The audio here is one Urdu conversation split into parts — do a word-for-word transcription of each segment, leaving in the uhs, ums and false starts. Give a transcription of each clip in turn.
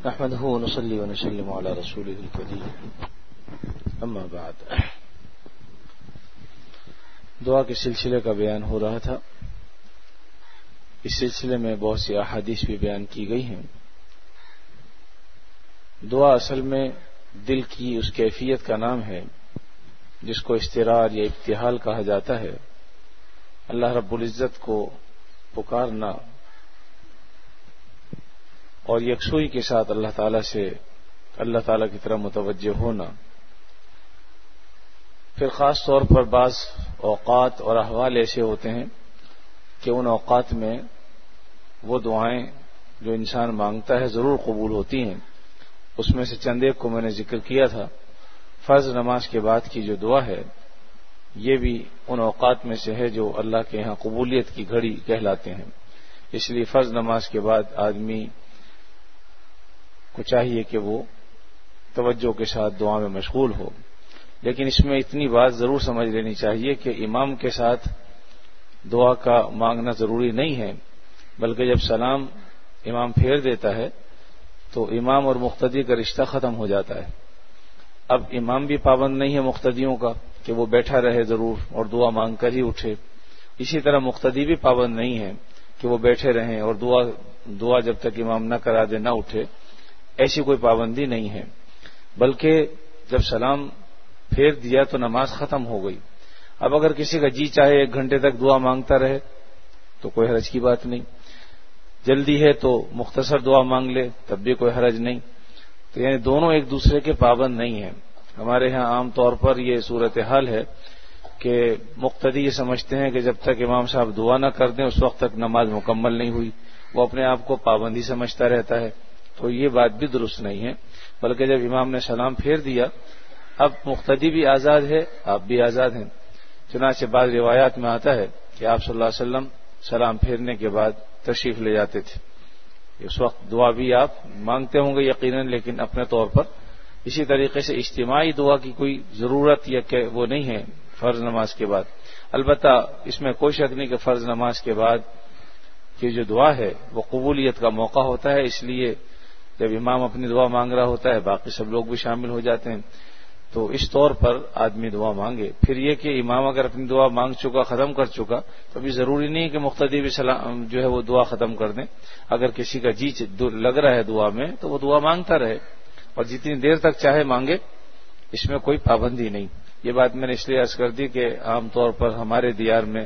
نحمده ونصلي ونسلم على رسوله الكريم اما بعد. دعا کے سلسلے کا بیان ہو رہا تھا. اس سلسلے میں بہت سی احادیث بھی بیان کی گئی ہیں. دعا اصل میں دل کی اس کیفیت کا نام ہے جس کو اضطرار یا ابتحال کہا جاتا ہے. اللہ رب العزت کو پکارنا اور یکسوئی کے ساتھ اللہ تعالی سے اللہ تعالی کی طرف متوجہ ہونا. پھر خاص طور پر بعض اوقات اور احوال ایسے ہوتے ہیں کہ ان اوقات میں وہ دعائیں جو انسان مانگتا ہے ضرور قبول ہوتی ہیں. اس میں سے چند ایک کو میں نے ذکر کیا تھا. فرض نماز کے بعد کی جو دعا ہے یہ بھی ان اوقات میں سے ہے جو اللہ کے یہاں قبولیت کی گھڑی کہلاتے ہیں. اس لیے فرض نماز کے بعد آدمی کو چاہیے کہ وہ توجہ کے ساتھ دعا میں مشغول ہو. لیکن اس میں اتنی بات ضرور سمجھ لینی چاہیے کہ امام کے ساتھ دعا کا مانگنا ضروری نہیں ہے، بلکہ جب سلام امام پھیر دیتا ہے تو امام اور مقتدی کا رشتہ ختم ہو جاتا ہے. اب امام بھی پابند نہیں ہے مقتدیوں کا کہ وہ بیٹھا رہے ضرور اور دعا مانگ کر ہی اٹھے. اسی طرح مقتدی بھی پابند نہیں ہے کہ وہ بیٹھے رہیں اور دعا دعا جب تک امام نہ کرا دے نہ اٹھے. ایسی کوئی پابندی نہیں ہے، بلکہ جب سلام پھیر دیا تو نماز ختم ہو گئی. اب اگر کسی کا جی چاہے ایک گھنٹے تک دعا مانگتا رہے تو کوئی حرج کی بات نہیں. جلدی ہے تو مختصر دعا مانگ لے تب بھی کوئی حرج نہیں. تو یعنی دونوں ایک دوسرے کے پابند نہیں ہیں. ہمارے ہاں عام طور پر یہ صورتحال ہے کہ مقتدی یہ سمجھتے ہیں کہ جب تک امام صاحب دعا نہ کر دیں اس وقت تک نماز مکمل نہیں ہوئی. وہ اپنے آپ کو پابندی سمجھتا رہتا ہے. تو یہ بات بھی درست نہیں ہے، بلکہ جب امام نے سلام پھیر دیا اب مقتدی بھی آزاد ہے، آپ بھی آزاد ہیں. چنانچہ بعض روایات میں آتا ہے کہ آپ صلی اللہ علیہ وسلم سلام پھیرنے کے بعد تشریف لے جاتے تھے. اس وقت دعا بھی آپ مانگتے ہوں گے یقیناً، لیکن اپنے طور پر. اسی طریقے سے اجتماعی دعا کی کوئی ضرورت یا کہ وہ نہیں ہے فرض نماز کے بعد. البتہ اس میں کوئی شک نہیں کہ فرض نماز کے بعد کی جو دعا ہے وہ قبولیت کا موقع ہوتا ہے. اس لیے جب امام اپنی دعا مانگ رہا ہوتا ہے باقی سب لوگ بھی شامل ہو جاتے ہیں. تو اس طور پر آدمی دعا مانگے. پھر یہ کہ امام اگر اپنی دعا مانگ چکا ختم کر چکا تو ابھی ضروری نہیں کہ مقتدی بھی سلام جو ہے وہ دعا ختم کر دیں. اگر کسی کا جی لگ رہا ہے دعا میں تو وہ دعا مانگتا رہے اور جتنی دیر تک چاہے مانگے، اس میں کوئی پابندی نہیں. یہ بات میں نے اس لیے عرض کر دی کہ عام طور پر ہمارے دیار میں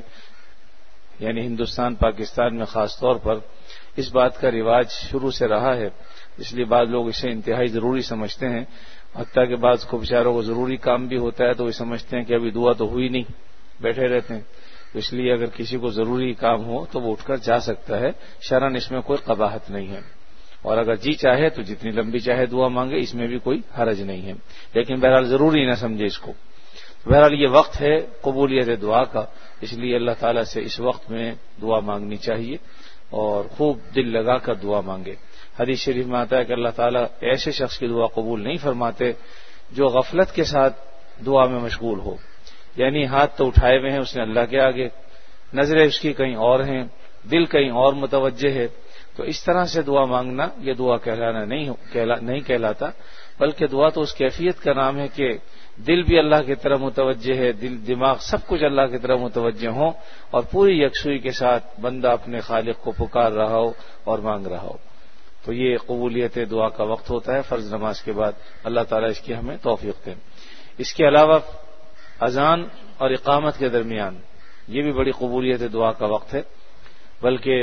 یعنی ہندوستان پاکستان میں خاص طور پر اس بات کا رواج شروع سے رہا ہے. اس لیے بعض لوگ اسے انتہائی ضروری سمجھتے ہیں. حتیٰ کہ بعض کو بیچاروں کو ضروری کام بھی ہوتا ہے تو وہ سمجھتے ہیں کہ ابھی دعا تو ہوئی نہیں، بیٹھے رہتے ہیں. تو اس لیے اگر کسی کو ضروری کام ہو تو وہ اٹھ کر جا سکتا ہے. شرعاً اس میں کوئی قباحت نہیں ہے. اور اگر جی چاہے تو جتنی لمبی چاہے دعا مانگے، اس میں بھی کوئی حرج نہیں ہے. لیکن بہرحال ضروری نہ سمجھے اس کو. بہرحال یہ وقت ہے قبولیت دعا کا، اس لیے اللہ تعالیٰ سے اس وقت میں دعا مانگنی چاہیے اور خوب دل لگا کر دعا مانگے. حدیث شریف میں آتا ہے کہ اللہ تعالیٰ ایسے شخص کی دعا قبول نہیں فرماتے جو غفلت کے ساتھ دعا میں مشغول ہو. یعنی ہاتھ تو اٹھائے ہوئے ہیں اس نے اللہ کے آگے، نظریں اس کی کہیں اور ہیں، دل کہیں اور متوجہ ہے. تو اس طرح سے دعا مانگنا یہ دعا کہلانا نہیں کہلا نہیں کہلاتا، بلکہ دعا تو اس کیفیت کا نام ہے کہ دل بھی اللہ کی طرف متوجہ ہے، دل دماغ سب کچھ اللہ کی طرف متوجہ ہوں اور پوری یکسوئی کے ساتھ بندہ اپنے خالق کو پکار رہا ہو اور مانگ رہا ہو. تو یہ قبولیت دعا کا وقت ہوتا ہے فرض نماز کے بعد. اللہ تعالیٰ اس کی ہمیں توفیق دے. اس کے علاوہ اذان اور اقامت کے درمیان یہ بھی بڑی قبولیت دعا کا وقت ہے. بلکہ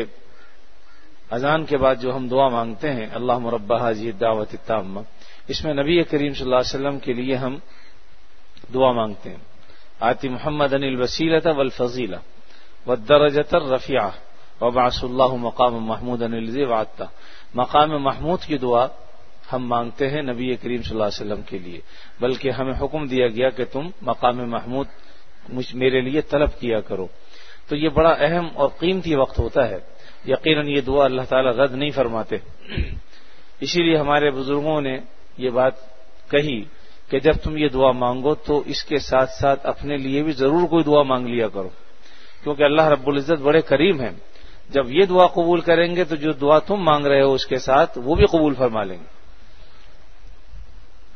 اذان کے بعد جو ہم دعا مانگتے ہیں اللہم رب ھذہ الدعوۃ التامہ، اس میں نبی کریم صلی اللہ علیہ وسلم کے لیے ہم دعا مانگتے ہیں. آتی محمد الوسیلۃ والفضیلہ والدرجۃ الرفیعہ وبعث اللہ مقام محمود الذی وعدتہ. مقام محمود کی دعا ہم مانگتے ہیں نبی کریم صلی اللہ علیہ وسلم کے لیے، بلکہ ہمیں حکم دیا گیا کہ تم مقام محمود میرے لیے طلب کیا کرو. تو یہ بڑا اہم اور قیمتی وقت ہوتا ہے. یقیناً یہ دعا اللہ تعالیٰ رد نہیں فرماتے. اسی لیے ہمارے بزرگوں نے یہ بات کہی کہ جب تم یہ دعا مانگو تو اس کے ساتھ ساتھ اپنے لیے بھی ضرور کوئی دعا مانگ لیا کرو، کیونکہ اللہ رب العزت بڑے کریم ہیں. جب یہ دعا قبول کریں گے تو جو دعا تم مانگ رہے ہو اس کے ساتھ وہ بھی قبول فرما لیں گے.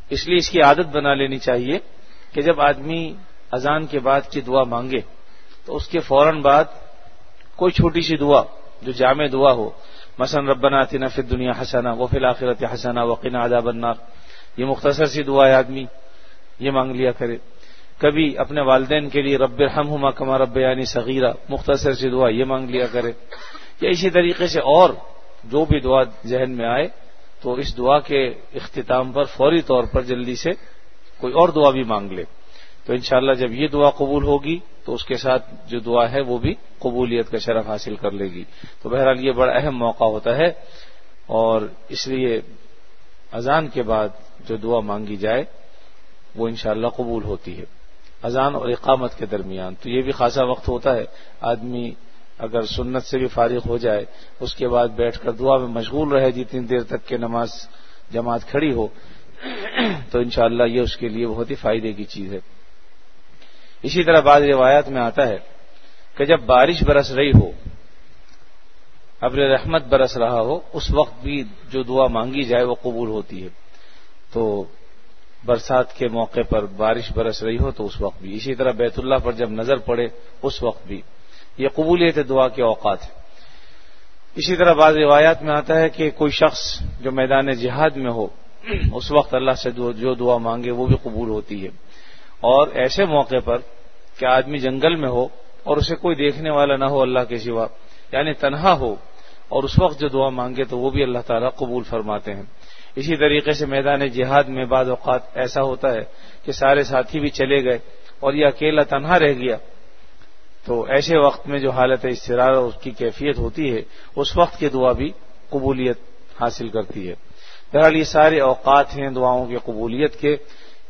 اس لیے اس کی عادت بنا لینی چاہیے کہ جب آدمی اذان کے بعد کی دعا مانگے تو اس کے فوراً بعد کوئی چھوٹی سی دعا جو جامع دعا ہو، مثلا ربنا آتنا فی الدنیا حسنہ وفی الآخرۃ حسنہ وقنا عذاب النار، یہ مختصر سی دعا ہے، آدمی یہ مانگ لیا کرے۔ کبھی اپنے والدین کے لیے رب ارحمہما کما ربیانی صغیرہ، مختصر سی دعا یہ مانگ لیا کرے، یا اسی طریقے سے اور جو بھی دعا ذہن میں آئے تو اس دعا کے اختتام پر فوری طور پر جلدی سے کوئی اور دعا بھی مانگ لے، تو انشاءاللہ جب یہ دعا قبول ہوگی تو اس کے ساتھ جو دعا ہے وہ بھی قبولیت کا شرف حاصل کر لے گی۔ تو بہرحال یہ بڑا اہم موقع ہوتا ہے، اور اس لیے اذان کے بعد جو دعا مانگی جائے وہ انشاءاللہ قبول ہوتی ہے۔ اذان اور اقامت کے درمیان تو یہ بھی خاصا وقت ہوتا ہے، آدمی اگر سنت سے بھی فارغ ہو جائے اس کے بعد بیٹھ کر دعا میں مشغول رہے جتنی دیر تک کہ نماز جماعت کھڑی ہو تو انشاءاللہ یہ اس کے لیے بہت ہی فائدے کی چیز ہے۔ اسی طرح بعض روایات میں آتا ہے کہ جب بارش برس رہی ہو، ابر رحمت برس رہا ہو، اس وقت بھی جو دعا مانگی جائے وہ قبول ہوتی ہے۔ تو برسات کے موقع پر بارش برس رہی ہو تو اس وقت بھی، اسی طرح بیت اللہ پر جب نظر پڑے اس وقت بھی، یہ قبولیت دعا کے اوقات ہے۔ اسی طرح بعض روایات میں آتا ہے کہ کوئی شخص جو میدان جہاد میں ہو اس وقت اللہ سے جو دعا مانگے وہ بھی قبول ہوتی ہے، اور ایسے موقع پر کہ آدمی جنگل میں ہو اور اسے کوئی دیکھنے والا نہ ہو اللہ کے سوا، یعنی تنہا ہو، اور اس وقت جو دعا مانگے تو وہ بھی اللہ تعالیٰ قبول فرماتے ہیں۔ اسی طریقے سے میدان جہاد میں بعض اوقات ایسا ہوتا ہے کہ سارے ساتھی بھی چلے گئے اور یہ اکیلا تنہا رہ گیا، تو ایسے وقت میں جو حالت اضطرار اور اس کی کیفیت ہوتی ہے اس وقت کی دعا بھی قبولیت حاصل کرتی ہے۔ بہرحال یہ سارے اوقات ہیں دعاؤں کی قبولیت کے،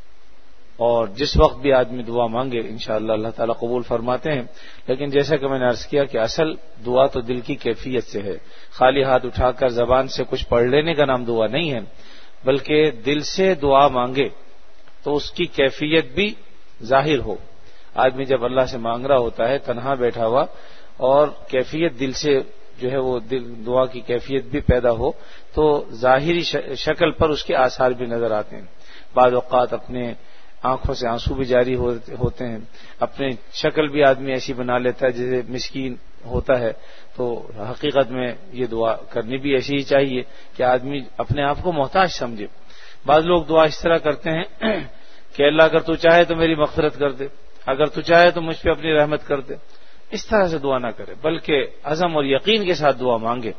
اور جس وقت بھی آدمی دعا مانگے انشاءاللہ اللہ تعالیٰ قبول فرماتے ہیں۔ لیکن جیسا کہ میں نے عرض کیا کہ اصل دعا تو دل کی کیفیت سے ہے، خالی ہاتھ اٹھا کر زبان سے کچھ پڑھ لینے کا نام دعا نہیں ہے، بلکہ دل سے دعا مانگے تو اس کی کیفیت بھی ظاہر ہو۔ آدمی جب اللہ سے مانگ رہا ہوتا ہے تنہا بیٹھا ہوا اور کیفیت دل سے جو ہے وہ دل دعا کی کیفیت بھی پیدا ہو تو ظاہری شکل پر اس کے آثار بھی نظر آتے ہیں۔ بعض اوقات اپنے آنکھوں سے آنسو بھی جاری ہوتے ہیں، اپنی شکل بھی آدمی ایسی بنا لیتا ہے جیسے مسکین ہوتا ہے، تو حقیقت میں یہ دعا کرنی بھی ایسی ہی چاہیے کہ آدمی اپنے آپ کو محتاج سمجھے۔ بعض لوگ دعا اس طرح کرتے ہیں کہ اللہ اگر تو چاہے تو میری مغفرت کر دے، اگر تو چاہے تو مجھ پہ اپنی رحمت کر دے، اس طرح سے دعا نہ کرے بلکہ عزم اور یقین کے ساتھ دعا مانگے،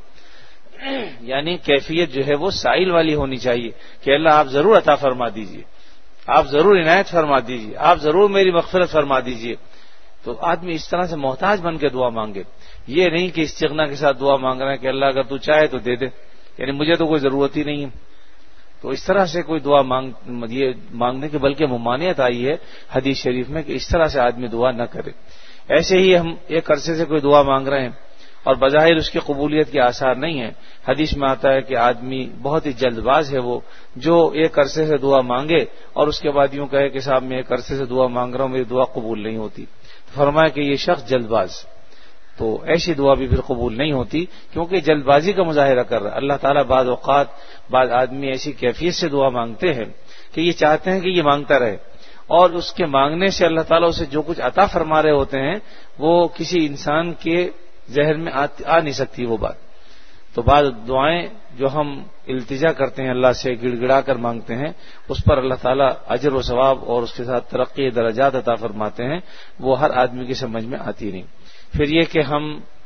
یعنی کیفیت جو ہے وہ سائل والی ہونی چاہیے کہ اللہ آپ ضرور عطا فرما دیجئے، آپ ضرور عنایت فرما دیجئے، آپ ضرور میری مغفرت فرما دیجئے۔ تو آدمی اس طرح سے محتاج بن کے دعا مانگے، یہ نہیں کہ استغنا کے ساتھ دعا مانگ رہا ہے کہ اللہ اگر تو چاہے تو دے دے، یعنی مجھے تو کوئی ضرورت ہی نہیں ہے۔ تو اس طرح سے کوئی دعا مانگ یہ مانگنے کی بلکہ ممانعت آئی ہے حدیث شریف میں کہ اس طرح سے آدمی دعا نہ کرے۔ ایسے ہی ہم ایک عرصے سے کوئی دعا مانگ رہے ہیں اور بظاہر اس کی قبولیت کے آثار نہیں ہیں، حدیث میں آتا ہے کہ آدمی بہت ہی جلد باز ہے وہ جو ایک عرصے سے دعا مانگے اور اس کے بعد یوں کہے کہ صاحب میں ایک عرصے سے دعا مانگ رہا ہوں میری دعا قبول نہیں ہوتی، فرمایا کہ یہ شخص جلد باز، تو ایسی دعا بھی پھر قبول نہیں ہوتی کیونکہ جلد بازی کا مظاہرہ کر رہا ہے۔ اللہ تعالیٰ بعض اوقات بعض آدمی ایسی کیفیت سے دعا مانگتے ہیں کہ یہ چاہتے ہیں کہ یہ مانگتا رہے، اور اس کے مانگنے سے اللہ تعالیٰ اسے جو کچھ عطا فرما رہے ہوتے ہیں وہ کسی انسان کے ذہن میں آ نہیں سکتی وہ بات۔ تو بعض دعائیں جو ہم التجا کرتے ہیں اللہ سے گڑ گڑا کر مانگتے ہیں اس پر اللہ تعالیٰ اجر و ثواب اور اس کے ساتھ ترقی درجات عطا فرماتے ہیں، وہ ہر آدمی کی سمجھ میں آتی نہیں۔ پھر یہ کہ ہم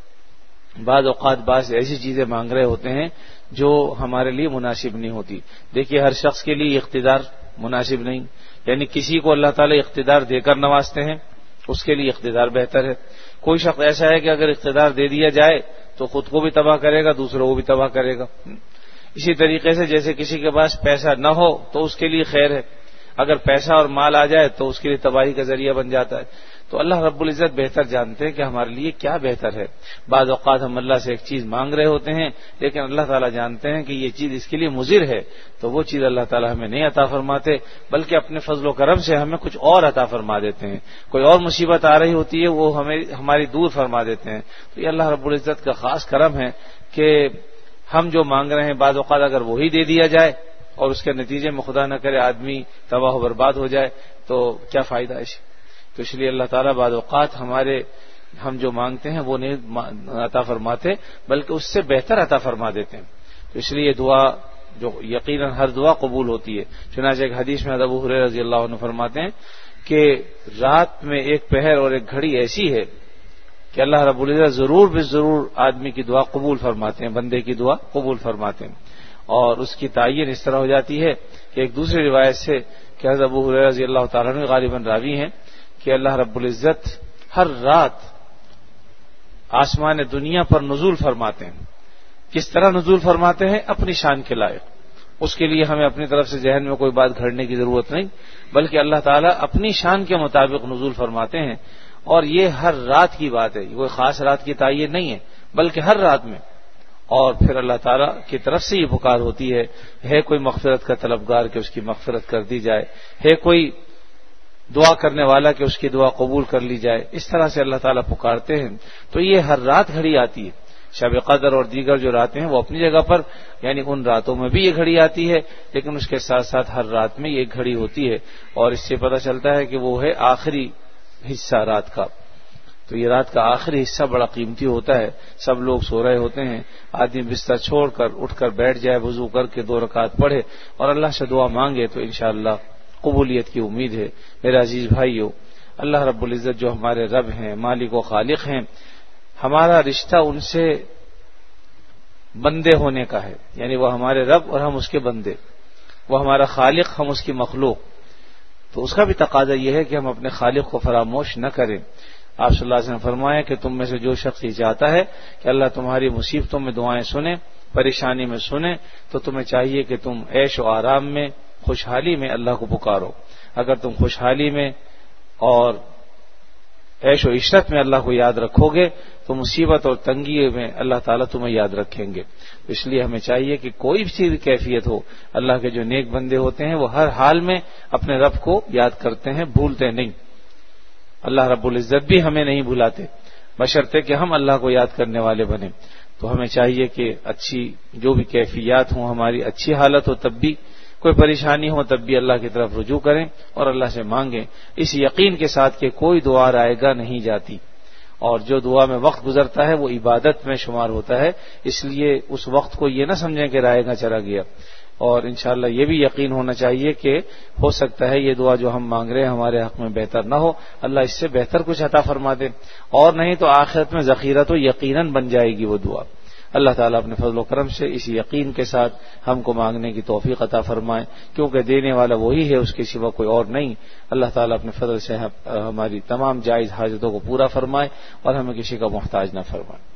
بعض اوقات بعض ایسی چیزیں مانگ رہے ہوتے ہیں جو ہمارے لیے مناسب نہیں ہوتی۔ دیکھیے ہر شخص کے لیے اقتدار مناسب نہیں، یعنی کسی کو اللہ تعالیٰ اقتدار دے کر نوازتے ہیں اس کے لیے اقتدار بہتر ہے۔ کوئی شخص ایسا ہے کہ اگر اقتدار دے دیا جائے تو خود کو بھی تباہ کرے گا دوسروں کو بھی تباہ کرے گا۔ اسی طریقے سے جیسے کسی کے پاس پیسہ نہ ہو تو اس کے لیے خیر ہے، اگر پیسہ اور مال آ جائے تو اس کے لیے تباہی کا ذریعہ بن جاتا ہے۔ تو اللہ رب العزت بہتر جانتے ہیں کہ ہمارے لیے کیا بہتر ہے۔ بعض اوقات ہم اللہ سے ایک چیز مانگ رہے ہوتے ہیں لیکن اللہ تعالیٰ جانتے ہیں کہ یہ چیز اس کے لیے مضر ہے، تو وہ چیز اللہ تعالیٰ ہمیں نہیں عطا فرماتے بلکہ اپنے فضل و کرم سے ہمیں کچھ اور عطا فرما دیتے ہیں۔ کوئی اور مصیبت آ رہی ہوتی ہے وہ ہمیں ہماری دور فرما دیتے ہیں۔ تو یہ اللہ رب العزت کا خاص کرم ہے کہ ہم جو مانگ رہے ہیں بعض اوقات اگر وہی دے دیا جائے اور اس کے نتیجے میں خدا نہ کرے آدمی تباہ و برباد ہو جائے تو کیا فائدہ ہے؟ تو اس لیے اللہ تعالیٰ بعض اوقات ہمارے ہم جو مانگتے ہیں وہ نہیں عطا فرماتے بلکہ اس سے بہتر عطا فرما دیتے ہیں. تو اس لیے دعا جو یقیناً ہر دعا قبول ہوتی ہے. چنانچہ ایک حدیث میں ابو ہریرہ رضی اللہ عنہ فرماتے ہیں کہ رات میں ایک پہر اور ایک گھڑی ایسی ہے کہ اللہ رب العزت ضرور بے ضرور آدمی کی دعا قبول فرماتے ہیں، بندے کی دعا قبول فرماتے ہیں. اور اس کی تعین اس طرح ہو جاتی ہے کہ ایک دوسری روایت سے کہ حضرت ابو ہریرہ رضی اللہ تعالیٰ عنہ غالباً راوی ہیں کہ اللہ رب العزت ہر رات آسمان دنیا پر نزول فرماتے ہیں. کس طرح نزول فرماتے ہیں؟ اپنی شان کے لائق. اس کے لیے ہمیں اپنی طرف سے ذہن میں کوئی بات گھڑنے کی ضرورت نہیں، بلکہ اللہ تعالیٰ اپنی شان کے مطابق نزول فرماتے ہیں. اور یہ ہر رات کی بات ہے، یہ کوئی خاص رات کی تعین نہیں ہے بلکہ ہر رات میں. اور پھر اللہ تعالیٰ کی طرف سے یہ پکار ہوتی ہے ہے کوئی مغفرت کا طلبگار کہ اس کی مغفرت کر دی جائے، ہے کوئی دعا کرنے والا کہ اس کی دعا قبول کر لی جائے. اس طرح سے اللہ تعالیٰ پکارتے ہیں. تو یہ ہر رات گھڑی آتی ہے. شب قدر اور دیگر جو راتیں ہیں وہ اپنی جگہ پر، یعنی ان راتوں میں بھی یہ گھڑی آتی ہے، لیکن اس کے ساتھ ساتھ ہر رات میں یہ گھڑی ہوتی ہے. اور اس سے پتہ چلتا ہے کہ وہ ہے آخری حصہ رات کا. تو یہ رات کا آخری حصہ بڑا قیمتی ہوتا ہے. سب لوگ سو رہے ہوتے ہیں، آدمی بستر چھوڑ کر اٹھ کر بیٹھ جائے، وضو کر کے دو رکعت پڑھے اور اللہ سے دعا مانگے تو انشاءاللہ قبولیت کی امید ہے. میرے عزیز بھائیو، اللہ رب العزت جو ہمارے رب ہیں، مالک و خالق ہیں، ہمارا رشتہ ان سے بندے ہونے کا ہے. یعنی وہ ہمارے رب اور ہم اس کے بندے، وہ ہمارا خالق، ہم اس کی مخلوق. تو اس کا بھی تقاضا یہ ہے کہ ہم اپنے خالق کو فراموش نہ کریں. آپ صلی اللہ علیہ وسلم نے فرمایا کہ تم میں سے جو شخص یہ چاہتا ہے کہ اللہ تمہاری مصیبتوں میں دعائیں سنے، پریشانی میں سنے، تو تمہیں چاہیے کہ تم عیش و آرام میں، خوشحالی میں اللہ کو پکارو. اگر تم خوشحالی میں اور عیش و عشرت میں اللہ کو یاد رکھو گے تو مصیبت اور تنگی میں اللہ تعالیٰ تمہیں یاد رکھیں گے. اس لیے ہمیں چاہیے کہ کوئی بھی کیفیت ہو، اللہ کے جو نیک بندے ہوتے ہیں وہ ہر حال میں اپنے رب کو یاد کرتے ہیں، بھولتے نہیں. اللہ رب العزت بھی ہمیں نہیں بھلاتے بشرطے کہ ہم اللہ کو یاد کرنے والے بنیں. تو ہمیں چاہیے کہ اچھی جو بھی کیفیات ہوں، ہماری اچھی حالت ہو تب بھی، کوئی پریشانی ہو تب بھی اللہ کی طرف رجوع کریں اور اللہ سے مانگیں، اس یقین کے ساتھ کہ کوئی دعا رائے گا نہیں جاتی. اور جو دعا میں وقت گزرتا ہے وہ عبادت میں شمار ہوتا ہے. اس لیے اس وقت کو یہ نہ سمجھیں کہ رائے گا چلا گیا. اور انشاءاللہ یہ بھی یقین ہونا چاہیے کہ ہو سکتا ہے یہ دعا جو ہم مانگ رہے ہیں ہمارے حق میں بہتر نہ ہو، اللہ اس سے بہتر کچھ عطا فرما دے، اور نہیں تو آخرت میں ذخیرہ تو یقیناً بن جائے گی وہ دعا. اللہ تعالیٰ اپنے فضل و کرم سے اس یقین کے ساتھ ہم کو مانگنے کی توفیق عطا فرمائے، کیونکہ دینے والا وہی ہے، اس کے سوا کوئی اور نہیں. اللہ تعالیٰ اپنے فضل سے ہماری تمام جائز حاجتوں کو پورا فرمائے اور ہمیں کسی کا محتاج نہ فرمائے.